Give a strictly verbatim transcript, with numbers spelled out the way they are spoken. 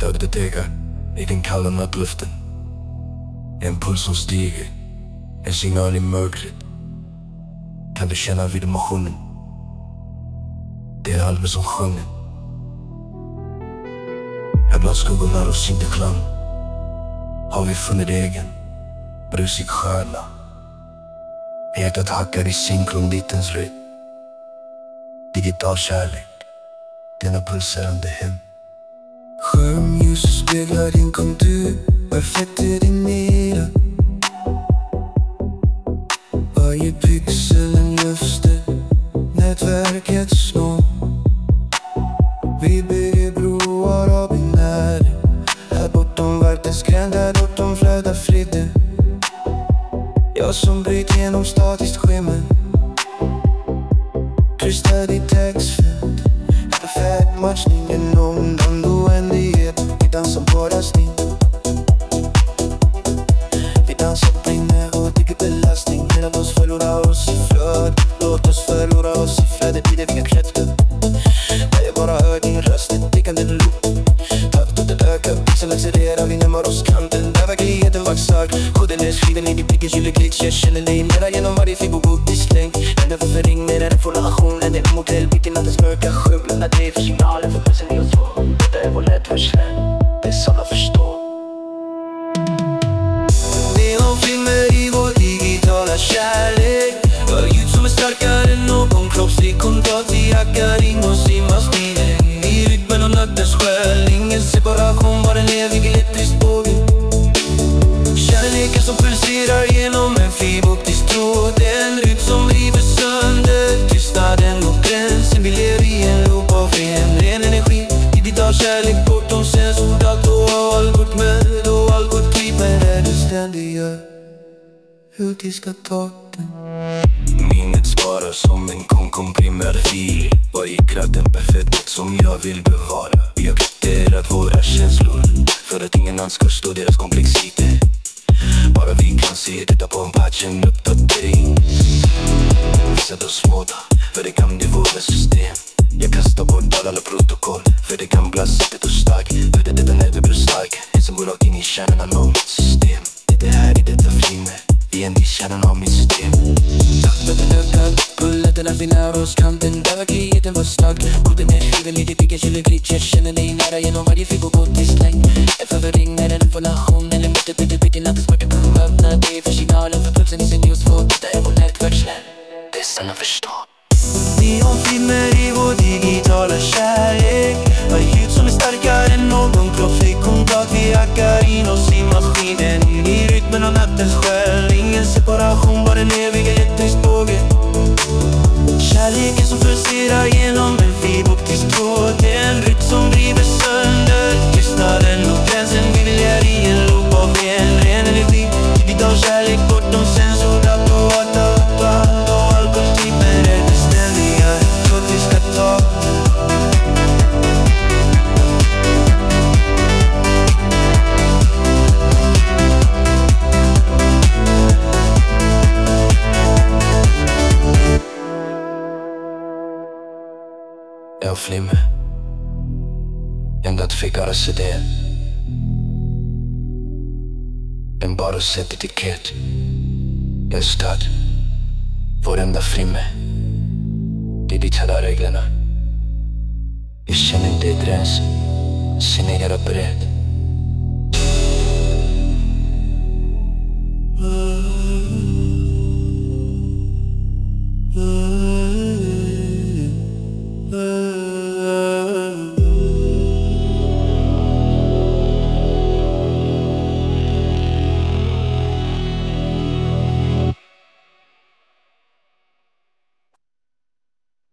Ögdetegar i den kalla nattluften. En puls som stiger, en signal i mörkret. Kan du känna vibrationen? Det är alven som sjunger. Här bland skuggorna och sinterklang har vi funnit egen brusig stjärna. Hjärtat hackar i synkronitens rytm. Digital kärlek, denna pulserande hem. Skärmljuset speglar din kontur, perfekt i din nere. Varje pixel en löfte, nätverkets norm. Vi bygger broar av binärer. Här bortom verkens gränd, här bortom flödar fritt. Jag som bryter genom statiskt skimmer. Krystad i textfält, perfekt matchning genom den oändlighet. Vi dansar båda snitt. Vi dansar brinner och digger belastning. Medan oss förlorar oss i flöd. Låt oss förlora oss i flödet, blir det inga kretslopp. Där jag bara hör din röst, ett tickande loop. Takten ökar, pixeln accelererar, vi närmar oss kanten. Där verkligheten vaxar, koden är skriven i din blickens juleglitch. Jag känner dig mera genom varje fiberbotisk länk. Ända för förring med en relation. En del modell, mitt i nattens mörka skym. Lämna dig för signalen, för pulsen i oss två. Detta är vår nätverkslän, det är så alla förstår. Neonfilmer i vår digitala kärlek. Hör ljud som är starkare än någon kroppslig kontakt. Vi hackar in oss i massmedien, i rytmen och nattens själ. Ingen separation, bara en evig elektrisk båge. Kärleken som pulserar genom en fiberoptisk tråd. En rytm som river sönder tystnaden och gränsen. Vi lever i en loop av ren, ren energi. Digital kärlek bortom sensor, dator och algoritmer. Och algoritmer är det ständiga hutiska takten. Minnet sparas som en komprimerad fil. Varje kraft en perfekthet som jag vill bevara. Vi har krypterat våra känslor för att ingen annan ska stå deras komplexitet. Bara vi kan se, titta på en patch, en uppdatering. Visa då småta, för det kan bli våra system. Jag kastar bort alla protokoll, för det gamla sättet och stark. För det detta när vi blir stark, en som går rakt in i kärnan av mitt system. Det är här i detta flimmer, vi är i kärnan av mitt system. Takten ökar, pulleterna vi nära oss kanten. Där verkligheten var stark, koden är skriven i det blickens juleglitch. Jag känner dig nära genom varje fiberbotisk länk. En förvirring med en relation, eller mitt i det i nattens mörka rum. Öppna dig för signalen, för pulsen i sin ljus två. Detta är vår nätverkslän, det är sanna förstår. Neonfilmer i vår digitala kärlek. Har ljud som är starkare än någon kroppslig kontakt. Vi hackar in oss i maskinen, i rytmen av nattens själ. Ingen separation, bara en evig elektrisk båge. Kärleken som pulserar genom en fiberoptisk tråd. En rytm som driver sönder tystnaden och gränsen. Vi vill göra i en loop av ren, ren energi. Digital kärlek bortom sensor, dator och dator och algoritmer är det ständiga hutiska takten. Jag flimmer, ända fick alla se det. En bara sett etikett. Jag är stad, vår enda flimmer. Det är dit alla reglerna. Jag känner inte ett rens, sen är jag beredd.